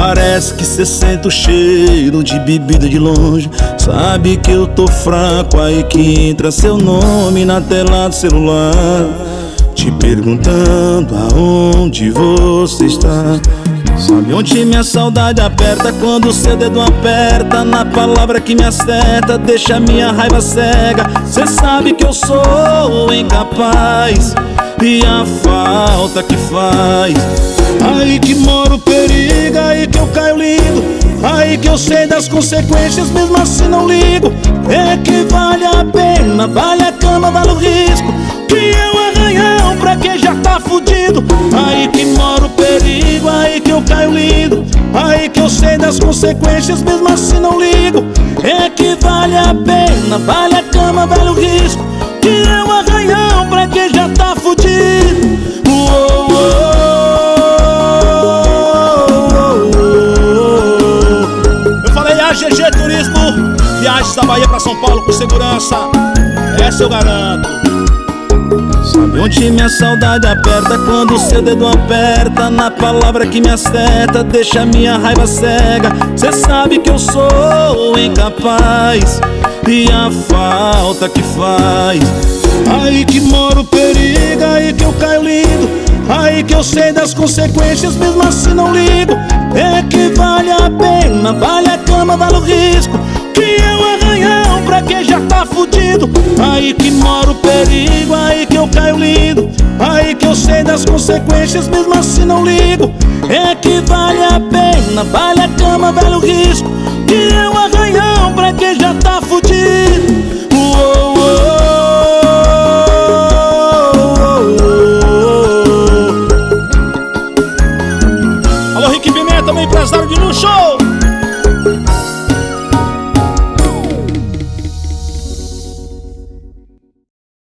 parece que cê sente o cheiro de bebida de longe. Sabe que eu tô fraco, aí que entra seu nome na tela do celular, te perguntando aonde você está. Sabe onde minha saudade aperta, quando seu dedo aperta na palavra que me acerta, deixa minha raiva cega. Cê sabe que eu sou incapaz e a falta que faz. Aí que mora o perigo, aí que eu caio lindo, aí que eu sei das consequências, mesmo assim não ligo. É que vale a pena, vale a cama, vale o risco, que é um arranhão pra quem já tá fudido. Aí que mora o perigo, aí que eu caio lindo, aí que eu sei das consequências, mesmo assim não ligo. É que vale a pena, vale a cama, vale o risco, que é um arranhão pra quem já tá fudido. Eu falei GG Turismo, viagens da Bahia pra São Paulo com segurança, essa eu garanto. Sabe onde minha saudade aperta, quando seu dedo aperta na palavra que me acerta, deixa minha raiva cega. Cê sabe que eu sou incapaz e a falta que faz. Aí que mora o perigo, aí que eu caio lindo, aí que eu sei das consequências, mesmo assim não ligo. É que vale a pena, vale a cama, vale o risco, que é um arranhão pra quem já tá fudido. Aí que mora o perigo, aí que eu caio lindo, aí que eu sei das consequências, mesmo assim não ligo. É que vale a pena, vale a cama, vale o risco, que é um arranhão pra quem já tá fudido. Alô, Rick Pimenta, meu empresário de luxo.